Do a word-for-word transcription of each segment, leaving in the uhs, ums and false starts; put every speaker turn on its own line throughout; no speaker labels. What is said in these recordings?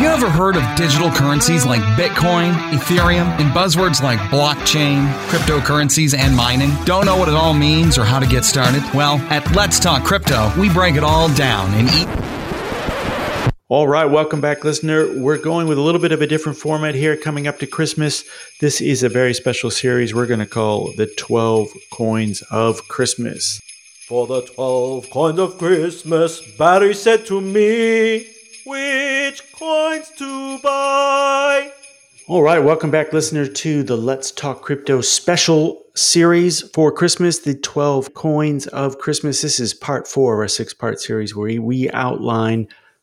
ever heard of digital currencies like Bitcoin, Ethereum, and buzzwords like blockchain, cryptocurrencies, and mining? Don't know what it all means or how to get started? Well, at Let's Talk Crypto, we break it all down and eat.
All right, welcome back, listener. We're going with a little bit of a different format here coming up to Christmas. This is a very special series we're going to call the twelve Coins of Christmas.
For the twelve coins of Christmas, Barry said to me, which coins to buy?
All right, welcome back, listener, to the Let's Talk Crypto special series for Christmas, the twelve Coins of Christmas. This is part four of our six-part series where we outline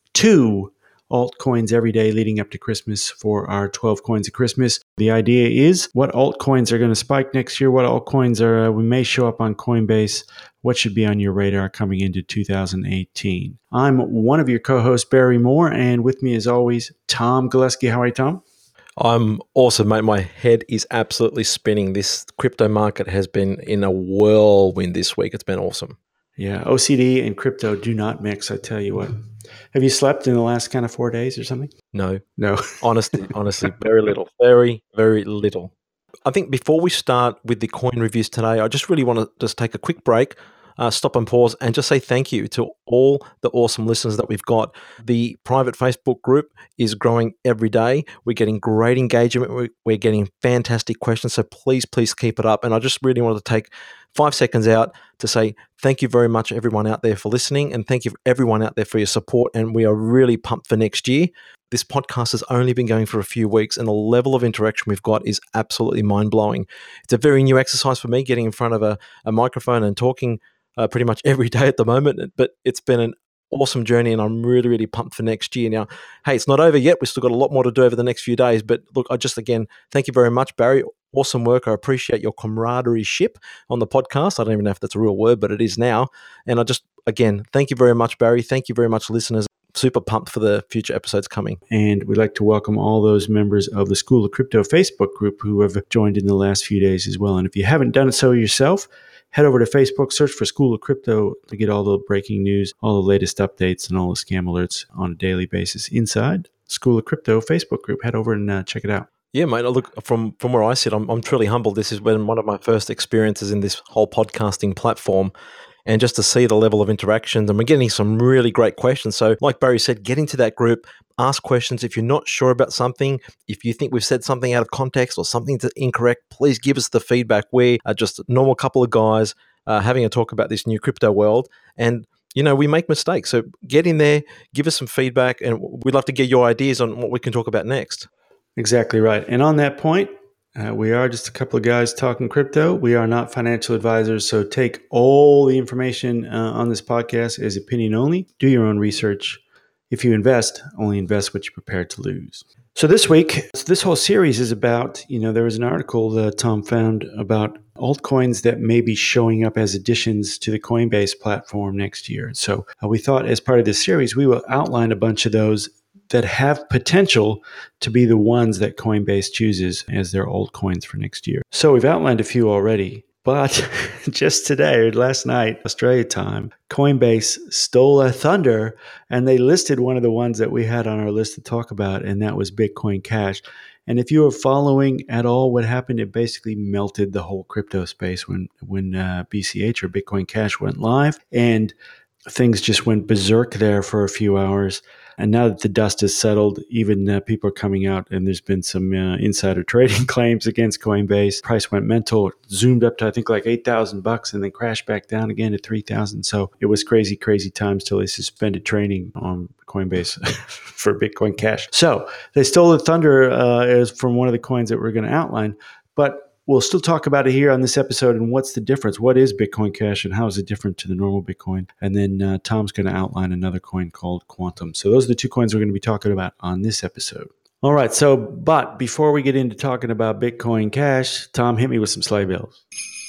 two altcoins every day leading up to Christmas for our twelve Coins of Christmas. The idea is what altcoins are going to spike next year, what altcoins are uh, we may show up on Coinbase, what should be on your radar coming into two thousand eighteen. I'm one of your co-hosts, Barry Moore, and with me as always, Tom Gillespie. How are you, Tom?
I'm awesome, mate. My head is absolutely spinning. This crypto market has been in a whirlwind this week. It's been awesome.
Yeah, O C D and crypto do not mix, I tell you what. Have you slept in the last kind of four days or something?
No.
No.
honestly, honestly, very little. Very, very little. I think before we start with the coin reviews today, I just really want to just take a quick break, uh, stop and pause, and just say thank you to all the awesome listeners that we've got. The private Facebook group is growing every day. We're getting great engagement. We're, we're getting fantastic questions. So please, please keep it up. And I just really wanted to take five seconds out to say thank you very much, everyone out there, for listening, and thank you everyone out there for your support. And we are really pumped for next year. This podcast has only been going for a few weeks, and the level of interaction we've got is absolutely mind-blowing. It's a very new exercise for me, getting in front of a, a microphone and talking uh, pretty much every day at the moment, but it's been an awesome journey, and I'm really, really pumped for next year. Now, hey, it's not over yet. We've still got a lot more to do over the next few days, but look, I just, again, thank you very much, Barry. Awesome work. I appreciate your camaraderie-ship on the podcast. I don't even know if that's a real word, but it is now. And I just, again, thank you very much, Barry. Thank you very much, listeners. Super pumped for the future episodes coming.
And we'd like to welcome all those members of the School of Crypto Facebook group who have joined in the last few days as well. And if you haven't done it so yourself, head over to Facebook, search for School of Crypto to get all the breaking news, all the latest updates, and all the scam alerts on a daily basis inside School of Crypto Facebook group. Head over and uh, check it out.
Yeah, mate. Look, from from where I sit, I'm I'm truly humbled. This has been one of my first experiences in this whole podcasting platform. And just to see the level of interactions, and we're getting some really great questions. So like Barry said, get into that group, ask questions. If you're not sure about something, if you think we've said something out of context or something that's incorrect, please give us the feedback. We are just a normal couple of guys uh, having a talk about this new crypto world. And, you know, we make mistakes. So get in there, give us some feedback, and we'd love to get your ideas on what we can talk about next.
Exactly right. And on that point, Uh, we are just a couple of guys talking crypto. We are not financial advisors, so take all the information uh, on this podcast as opinion only. Do your own research. If you invest, only invest what you're prepared to lose. So this week, so this whole series is about, you know, there was an article that Tom found about altcoins that may be showing up as additions to the Coinbase platform next year. So uh, we thought as part of this series, we will outline a bunch of those that have potential to be the ones that Coinbase chooses as their altcoins for next year. So we've outlined a few already, but just today or last night, Australia time, Coinbase stole our thunder and they listed one of the ones that we had on our list to talk about, and that was Bitcoin Cash. And if you were following at all what happened, it basically melted the whole crypto space when, when uh, B C H or Bitcoin Cash went live, and things just went berserk there for a few hours. And now that the dust has settled, even uh, people are coming out, and there's been some uh, insider trading claims against Coinbase. Price went mental, zoomed up to I think like eight thousand bucks, and then crashed back down again to three thousand. So it was crazy, crazy times till they suspended trading on Coinbase for Bitcoin Cash. So they stole the thunder uh, as from one of the coins that we're going to outline, but we'll still talk about it here on this episode and what's the difference. What is Bitcoin Cash and how is it different to the normal Bitcoin? And then uh, Tom's going to outline another coin called Quantum. So those are the two coins we're going to be talking about on this episode. All right. So, but before we get into talking about Bitcoin Cash, Tom, hit me with some sleigh bells.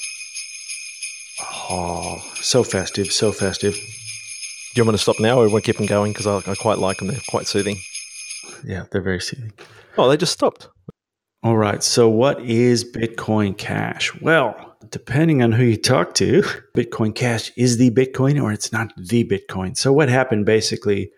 Oh, so festive, so festive.
Do you want me to stop now, or we want to keep them going? Because I, I quite like them. They're quite soothing.
Yeah, they're very soothing.
Oh, they just stopped.
All right. So what is Bitcoin Cash? Well, depending on who you talk to, Bitcoin Cash is the Bitcoin or it's not the Bitcoin. So what happened basically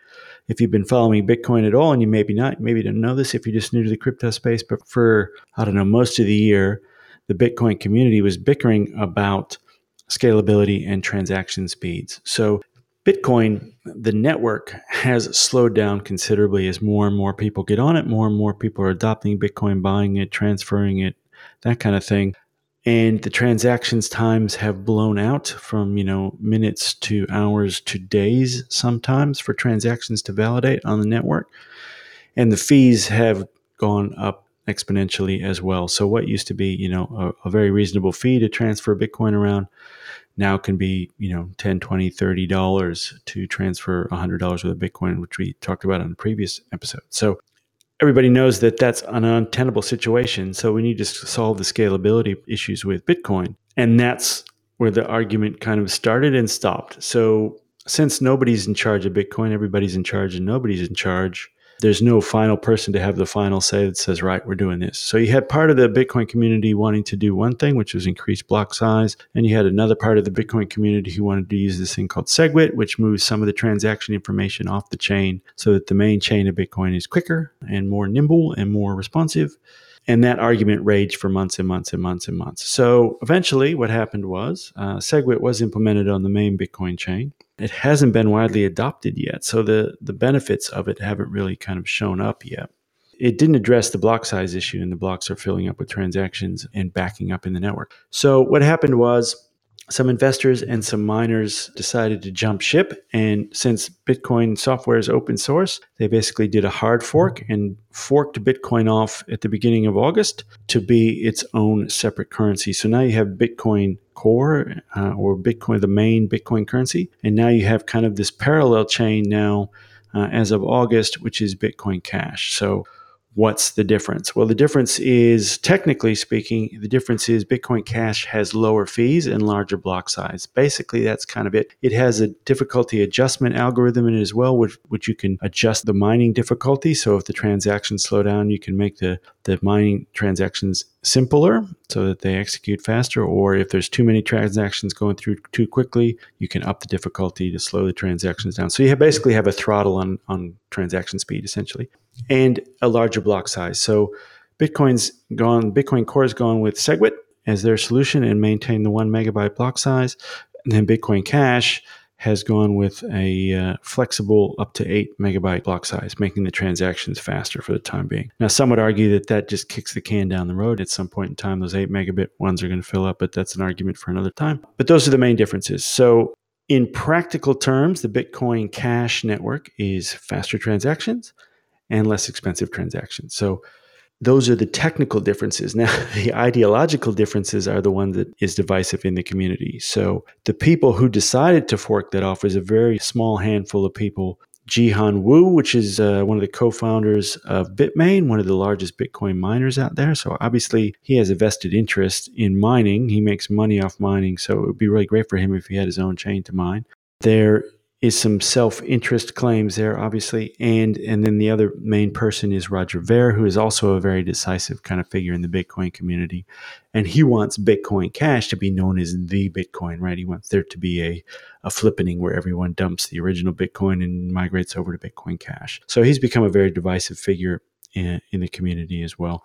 if you've been following Bitcoin at all, and you maybe not, maybe don't know this if you're just new to the crypto space, but for, I don't know, most of the year, the Bitcoin community was bickering about scalability and transaction speeds. So Bitcoin, the network, has slowed down considerably as more and more people get on it. More and more people are adopting Bitcoin, buying it, transferring it, that kind of thing. And the transactions times have blown out from, you know, minutes to hours to days sometimes for transactions to validate on the network. And the fees have gone up exponentially as well. So what used to be, you know, a, a very reasonable fee to transfer Bitcoin around now can be, you know, ten, twenty, thirty dollars to transfer one hundred dollars worth of Bitcoin, which we talked about on the previous episode. So everybody knows that that's an untenable situation. So we need to solve the scalability issues with Bitcoin. And that's where the argument kind of started and stopped. So since nobody's in charge of Bitcoin, everybody's in charge and nobody's in charge, there's no final person to have the final say that says, right, we're doing this. So you had part of the Bitcoin community wanting to do one thing, which was increase block size. And you had another part of the Bitcoin community who wanted to use this thing called SegWit, which moves some of the transaction information off the chain so that the main chain of Bitcoin is quicker and more nimble and more responsive. And that argument raged for months and months and months and months. So eventually what happened was uh, SegWit was implemented on the main Bitcoin chain. It hasn't been widely adopted yet, so the, the benefits of it haven't really kind of shown up yet. It didn't address the block size issue, and the blocks are filling up with transactions and backing up in the network. So what happened was some investors and some miners decided to jump ship, and since Bitcoin software is open source, they basically did a hard fork and forked Bitcoin off at the beginning of August to be its own separate currency. So now you have Bitcoin Core uh, or Bitcoin, the main Bitcoin currency. And now you have kind of this parallel chain now uh, as of August, which is Bitcoin Cash. So what's the difference? Well, the difference is, technically speaking, the difference is Bitcoin Cash has lower fees and larger block size. Basically, that's kind of it. It has a difficulty adjustment algorithm in it as well, which, which you can adjust the mining difficulty. So if the transactions slow down, you can make the, the mining transactions simpler so that they execute faster. Or if there's too many transactions going through too quickly, you can up the difficulty to slow the transactions down. So you have basically have a throttle on, on transaction speed, essentially, and a larger block size. So Bitcoin's gone, Bitcoin Core has gone with SegWit as their solution and maintained the one megabyte block size. And then Bitcoin Cash has gone with a uh, flexible up to eight megabyte block size, making the transactions faster for the time being. Now, some would argue that that just kicks the can down the road. At some point in time, those eight megabit ones are going to fill up, but that's an argument for another time. But those are the main differences. So in practical terms, the Bitcoin Cash network is faster transactions and less expensive transactions. So those are the technical differences. Now, the ideological differences are the one that is divisive in the community. So the people who decided to fork that off was a very small handful of people. Jihan Wu, which is uh, one of the co-founders of Bitmain, one of the largest Bitcoin miners out there. So obviously he has a vested interest in mining. He makes money off mining. So it would be really great for him if he had his own chain to mine. There is some self-interest claims there, obviously. And and then the other main person is Roger Ver, who is also a very decisive kind of figure in the Bitcoin community. And he wants Bitcoin Cash to be known as the Bitcoin, right? He wants there to be a, a flippening where everyone dumps the original Bitcoin and migrates over to Bitcoin Cash. So he's become a very divisive figure in, in the community as well.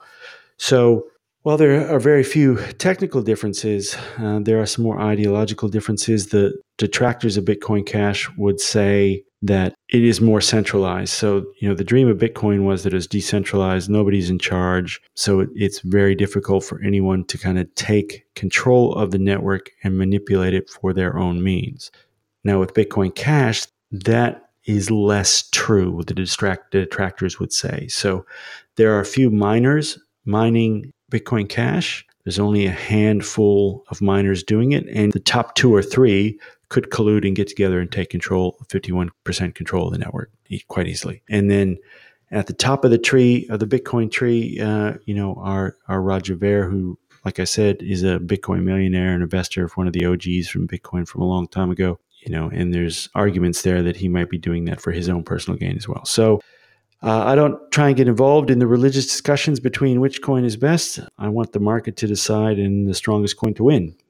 So while there are very few technical differences, uh, there are some more ideological differences. The detractors of Bitcoin Cash would say that it is more centralized. So, you know, the dream of Bitcoin was that it was decentralized, nobody's in charge. So it, it's very difficult for anyone to kind of take control of the network and manipulate it for their own means. Now, with Bitcoin Cash, that is less true, what the distract- detractors would say. So there are a few miners mining Bitcoin Cash. There's only a handful of miners doing it, and the top two or three could collude and get together and take control, fifty-one percent control of the network quite easily. And then at the top of the tree, of the Bitcoin tree, uh, you know, are, are Roger Ver, who, like I said, is a Bitcoin millionaire and investor, one of the O Gs from Bitcoin from a long time ago. You know, and there's arguments there that he might be doing that for his own personal gain as well. So Uh, I don't try and get involved in the religious discussions between which coin is best. I want the market to decide and the strongest coin to win.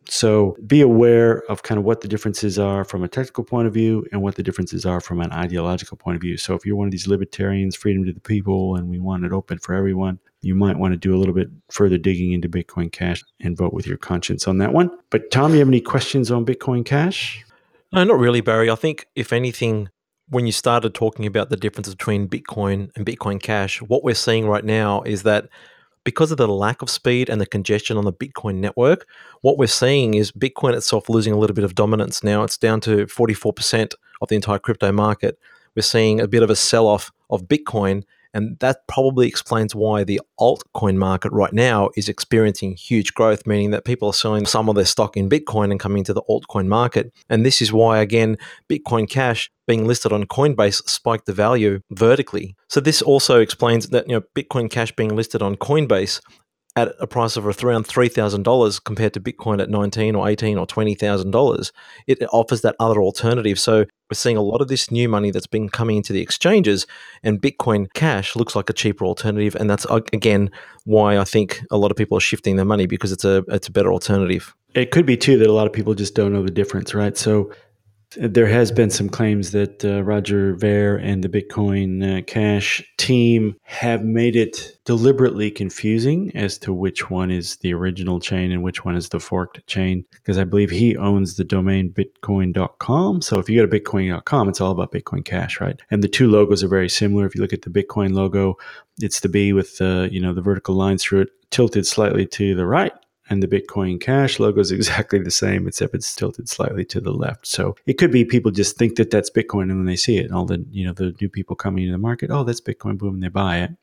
So be aware of kind of what the differences are from a technical point of view and what the differences are from an ideological point of view. So if you're one of these libertarians, freedom to the people, and we want it open for everyone, you might want to do a little bit further digging into Bitcoin Cash and vote with your conscience on that one. But Tom, you have any questions on Bitcoin Cash?
No, not really, Barry. I think if anything, when you started talking about the difference between Bitcoin and Bitcoin Cash, what we're seeing right now is that because of the lack of speed and the congestion on the Bitcoin network, what we're seeing is Bitcoin itself losing a little bit of dominance. Now it's down to forty-four percent of the entire crypto market. We're seeing a bit of a sell-off of Bitcoin, and that probably explains why the altcoin market right now is experiencing huge growth, meaning that people are selling some of their stock in Bitcoin and coming to the altcoin market. And this is why, again, Bitcoin Cash being listed on Coinbase spiked the value vertically. So this also explains that, you know, Bitcoin Cash being listed on Coinbase at a price of around three thousand dollars compared to Bitcoin at nineteen thousand dollars or eighteen thousand dollars or twenty thousand dollars, it offers that other alternative. So we're seeing a lot of this new money that's been coming into the exchanges, and Bitcoin Cash looks like a cheaper alternative. And that's, again, why I think a lot of people are shifting their money, because it's a it's a better alternative.
It could be, too, that a lot of people just don't know the difference, right? So there has been some claims that uh, Roger Ver and the Bitcoin uh, Cash team have made it deliberately confusing as to which one is the original chain and which one is the forked chain, because I believe he owns the domain bitcoin dot com. So if you go to bitcoin dot com, it's all about Bitcoin Cash, right? And the two logos are very similar. If you look at the Bitcoin logo, it's the B with the, you know, the vertical lines through it tilted slightly to the right. And the Bitcoin Cash logo is exactly the same, except it's tilted slightly to the left. So it could be people just think that that's Bitcoin, and when they see it, all the, you know, the new people coming into the market, oh, that's Bitcoin, boom, and they buy it.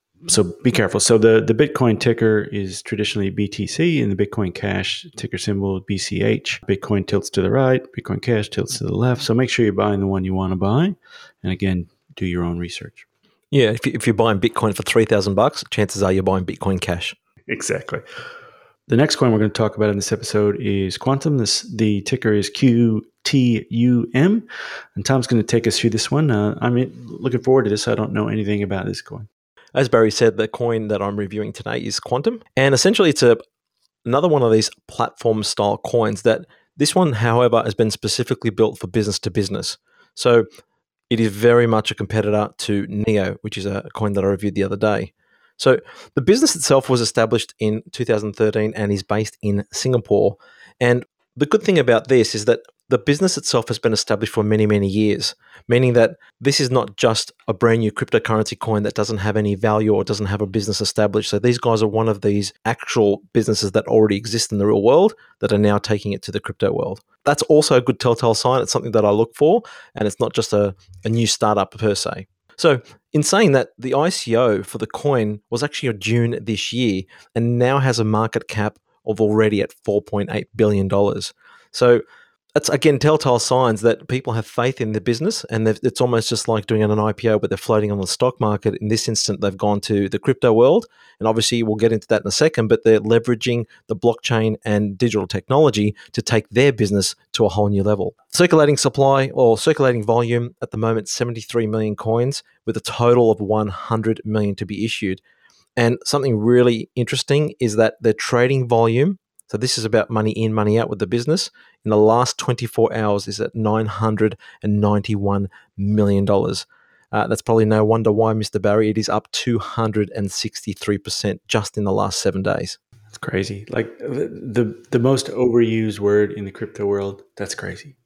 So be careful. So the, the Bitcoin ticker is traditionally B T C, and the Bitcoin Cash ticker symbol B C H. Bitcoin tilts to the right, Bitcoin Cash tilts to the left. So make sure you're buying the one you want to buy. And again, do your own research.
Yeah, if, you, if you're buying Bitcoin for three thousand bucks, chances are you're buying Bitcoin Cash.
Exactly. The next coin we're going to talk about in this episode is Quantum. This, the ticker is Q T U M, and Tom's going to take us through this one. Uh, I'm looking forward to this. I don't know anything about this coin.
As Barry said, the coin that I'm reviewing today is Quantum, and essentially it's a another one of these platform-style coins that this one, however, has been specifically built for business to business. So it is very much a competitor to Neo, which is a coin that I reviewed the other day. So the business itself was established in two thousand thirteen and is based in Singapore. And the good thing about this is that the business itself has been established for many, many years, meaning that this is not just a brand new cryptocurrency coin that doesn't have any value or doesn't have a business established. So these guys are one of these actual businesses that already exist in the real world that are now taking it to the crypto world. That's also a good telltale sign. It's something that I look for, and it's not just a, a new startup per se. So in saying that, the I C O for the coin was actually in June this year and now has a market cap of already at four point eight billion dollars. So that's, again, telltale signs that people have faith in the business, and it's almost just like doing an I P O, but they're floating on the stock market. In this instant, they've gone to the crypto world, and obviously we'll get into that in a second, but they're leveraging the blockchain and digital technology to take their business to a whole new level. Circulating supply or circulating volume at the moment, seventy-three million coins with a total of one hundred million to be issued. And something really interesting is that their trading volume, so this is about money in, money out with the business, in the last twenty-four hours is at nine hundred ninety-one million dollars. Uh, that's probably no wonder why, Mister Barry. It is up two hundred sixty-three percent just in the last seven days.
That's crazy. Like the, the, the most overused word in the crypto world, that's crazy.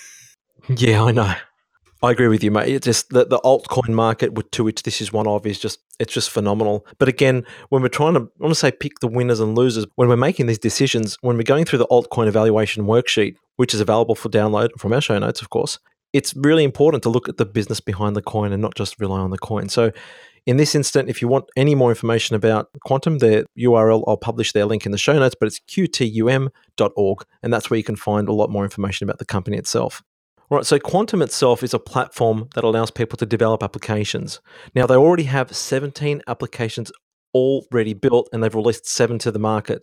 Yeah, I know. I agree with you, mate. It's just the, the altcoin market, to which this is one of, is just it's just phenomenal. But again, when we're trying to, I want to say, pick the winners and losers, when we're making these decisions, when we're going through the altcoin evaluation worksheet, which is available for download from our show notes, of course, it's really important to look at the business behind the coin and not just rely on the coin. So in this instant, if you want any more information about Quantum, their U R L, I'll publish their link in the show notes, but it's Q T U M dot org, and that's where you can find a lot more information about the company itself. All right, so Quantum itself is a platform that allows people to develop applications. Now, they already have seventeen applications already built, and they've released seven to the market.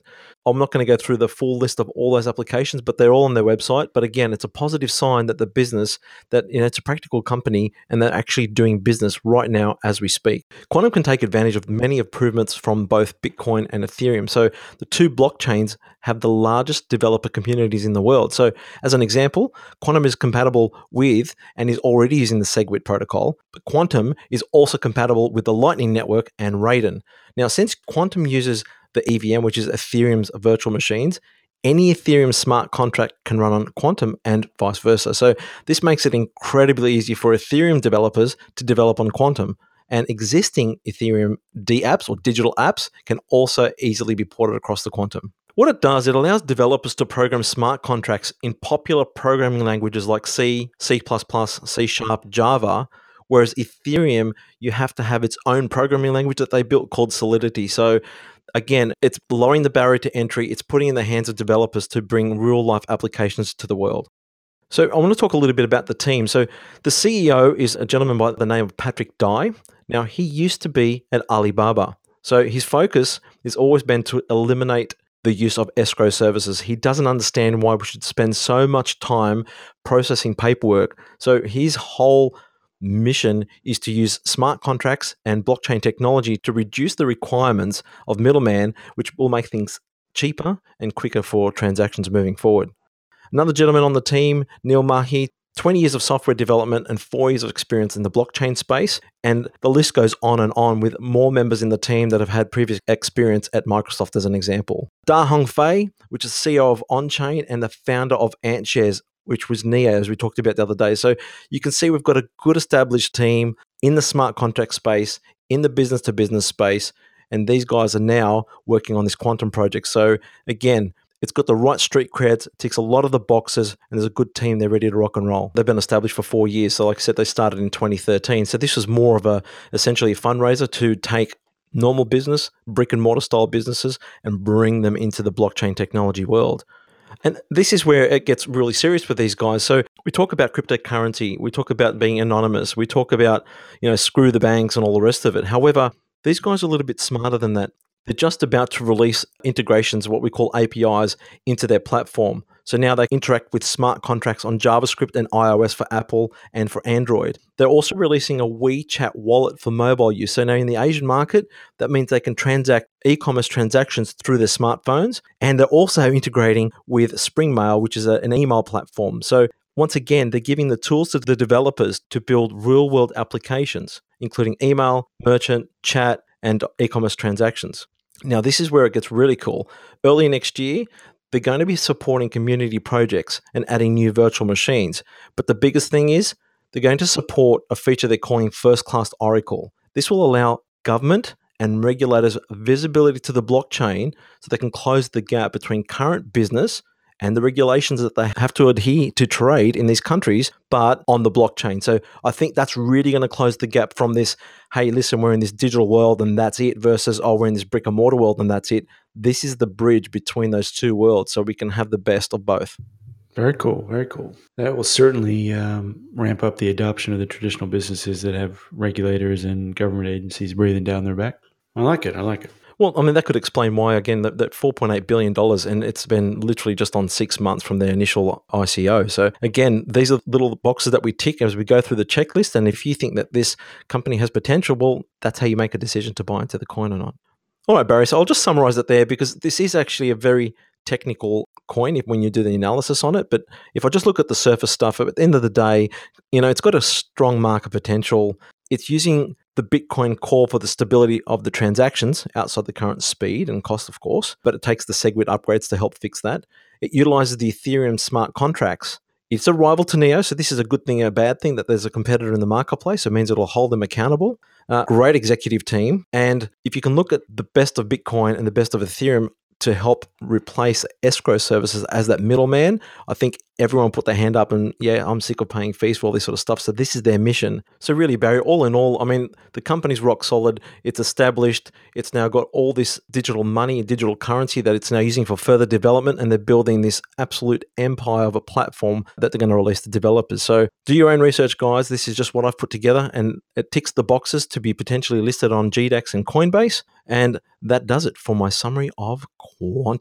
I'm not going to go through the full list of all those applications, but they're all on their website. But again, it's a positive sign that the business, that you know, it's a practical company and they're actually doing business right now as we speak. Quantum can take advantage of many improvements from both Bitcoin and Ethereum. So the two blockchains have the largest developer communities in the world. So as an example, Quantum is compatible with and is already using the SegWit protocol, but Quantum is also compatible with the Lightning Network and Raiden. Now, since Quantum uses the E V M, which is Ethereum's virtual machines, any Ethereum smart contract can run on Quantum and vice versa. So this makes it incredibly easy for Ethereum developers to develop on Quantum, and existing Ethereum dApps or digital apps can also easily be ported across the Quantum. What it does, it allows developers to program smart contracts in popular programming languages like C, C plus plus, C Sharp, Java, whereas Ethereum, you have to have its own programming language that they built called Solidity. So again, it's lowering the barrier to entry. It's putting in the hands of developers to bring real-life applications to the world. So I want to talk a little bit about the team. So the C E O is a gentleman by the name of Patrick Dai. Now, he used to be at Alibaba. So his focus has always been to eliminate the use of escrow services. He doesn't understand why we should spend so much time processing paperwork. So his whole mission is to use smart contracts and blockchain technology to reduce the requirements of middleman, which will make things cheaper and quicker for transactions moving forward. Another gentleman on the team, Neil Mahi, twenty years of software development and four years of experience in the blockchain space. And the list goes on and on with more members in the team that have had previous experience at Microsoft as an example. Da Hong Fei, which is C E O of OnChain and the founder of AntShares, which was Neo, as we talked about the other day. So you can see we've got a good established team in the smart contract space, in the business-to-business space, and these guys are now working on this quantum project. So again, it's got the right street creds, ticks a lot of the boxes, and there's a good team. They're ready to rock and roll. They've been established for four years. So like I said, they started in twenty thirteen. So this was more of a essentially a fundraiser to take normal business, brick and mortar style businesses, and bring them into the blockchain technology world. And this is where it gets really serious with these guys. So we talk about cryptocurrency, we talk about being anonymous, we talk about, you know, screw the banks and all the rest of it. However, these guys are a little bit smarter than that. They're just about to release integrations, what we call A P Is, into their platform. So now they interact with smart contracts on JavaScript and iOS for Apple and for Android. They're also releasing a WeChat wallet for mobile use. So now in the Asian market, that means they can transact e-commerce transactions through their smartphones. And they're also integrating with SpringMail, which is a, an email platform. So once again, they're giving the tools to the developers to build real-world applications, including email, merchant, chat, and e-commerce transactions. Now, this is where it gets really cool. Early next year, they're going to be supporting community projects and adding new virtual machines. But the biggest thing is they're going to support a feature they're calling first-class Oracle. This will allow government and regulators visibility to the blockchain so they can close the gap between current business and the regulations that they have to adhere to trade in these countries, but on the blockchain. So I think that's really going to close the gap from this, hey, listen, we're in this digital world and that's it, versus, oh, we're in this brick and mortar world and that's it. This is the bridge between those two worlds so we can have the best of both.
Very cool. Very cool. That will certainly um, ramp up the adoption of the traditional businesses that have regulators and government agencies breathing down their back. I like it. I like it.
Well, I mean, that could explain why, again, that, that four point eight billion dollars, and it's been literally just on six months from their initial I C O. So again, these are little boxes that we tick as we go through the checklist. And if you think that this company has potential, well, that's how you make a decision to buy into the coin or not. All right, Barry, so I'll just summarize it there because this is actually a very technical coin if, when you do the analysis on it. But if I just look at the surface stuff, at the end of the day, you know, it's got a strong market potential. It's using the Bitcoin core for the stability of the transactions outside the current speed and cost, of course, but it takes the SegWit upgrades to help fix that. It utilizes the Ethereum smart contracts. It's a rival to Neo, so this is a good thing and a bad thing that there's a competitor in the marketplace. It means it'll hold them accountable. Uh, great executive team. And if you can look at the best of Bitcoin and the best of Ethereum to help replace escrow services as that middleman, I think everyone put their hand up and, yeah, I'm sick of paying fees for all this sort of stuff. So this is their mission. So really, Barry, all in all, I mean, the company's rock solid. It's established. It's now got all this digital money and digital currency that it's now using for further development, and they're building this absolute empire of a platform that they're going to release to developers. So do your own research, guys. This is just what I've put together, and it ticks the boxes to be potentially listed on G DAX and Coinbase. And that does it for my summary of Quantum.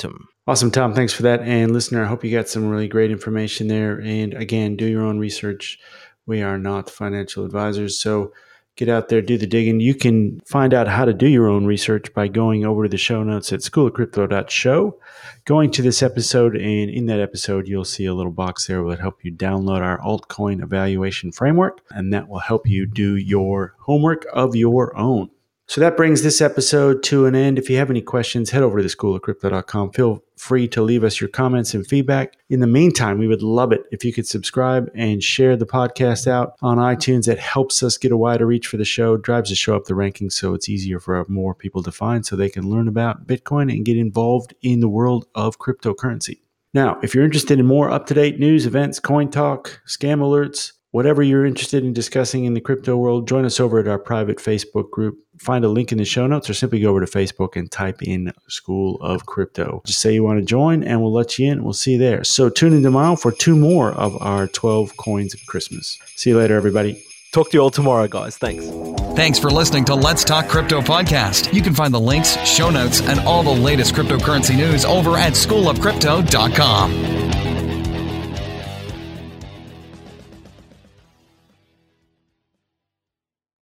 Awesome, Tom. Thanks for that. And listener, I hope you got some really great information there. And again, do your own research. We are not financial advisors, so get out there, do the digging. You can find out how to do your own research by going over to the show notes at school of crypto dot show, going to this episode, and in that episode, you'll see a little box there that will help you download our altcoin evaluation framework, and that will help you do your homework of your own. So that brings this episode to an end. If you have any questions, head over to the school of crypto dot com. Feel free to leave us your comments and feedback. In the meantime, we would love it if you could subscribe and share the podcast out on iTunes. That helps us get a wider reach for the show, drives the show up the rankings so it's easier for more people to find so they can learn about Bitcoin and get involved in the world of cryptocurrency. Now, if you're interested in more up-to-date news, events, coin talk, scam alerts, whatever you're interested in discussing in the crypto world, join us over at our private Facebook group. Find a link in the show notes or simply go over to Facebook and type in School of Crypto. Just say you want to join and we'll let you in. We'll see you there. So tune in tomorrow for two more of our twelve Coins of Christmas. See you later, everybody.
Talk to you all tomorrow, guys. Thanks.
Thanks for listening to Let's Talk Crypto Podcast. You can find the links, show notes, and all the latest cryptocurrency news over at school of crypto dot com.